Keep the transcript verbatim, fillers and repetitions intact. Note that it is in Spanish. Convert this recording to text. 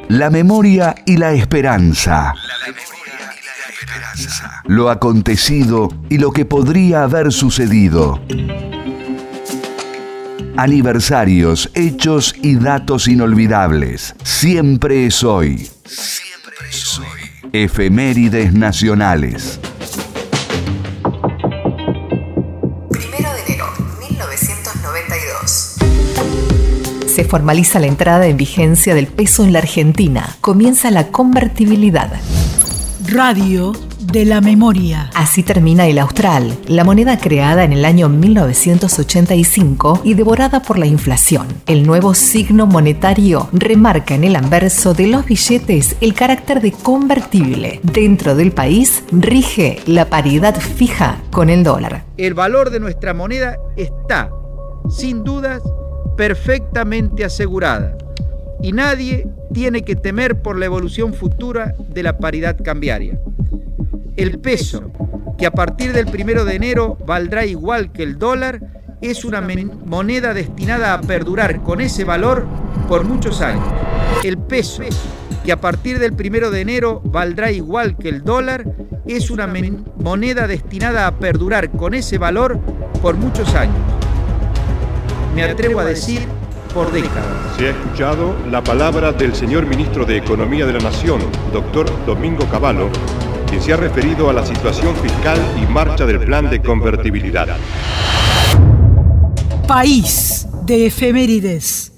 La memoria y la esperanza. Lo acontecido y lo que podría haber sucedido. Aniversarios, hechos y datos inolvidables. Siempre es hoy. Siempre es hoy. Efemérides nacionales. Primero de enero de mil novecientos noventa y dos. Se formaliza la entrada en vigencia del peso en la Argentina. Comienza la convertibilidad. Radio de la memoria. Así termina el austral, la moneda creada en el año mil novecientos ochenta y cinco y devorada por la inflación. El nuevo signo monetario remarca en el anverso de los billetes el carácter de convertible. Dentro del país rige la paridad fija con el dólar. El valor de nuestra moneda está, sin dudas, perfectamente asegurada y nadie tiene que temer por la evolución futura de la paridad cambiaria. El peso, que a partir del primero de enero valdrá igual que el dólar, es una moneda destinada a perdurar con ese valor por muchos años. El peso, que a partir del primero de enero valdrá igual que el dólar, es una moneda destinada a perdurar con ese valor por muchos años. Me atrevo a decir, por décadas. Se ha escuchado la palabra del señor Ministro de Economía de la Nación, doctor Domingo Cavallo, quien se ha referido a la situación fiscal y marcha del plan de convertibilidad. País de efemérides.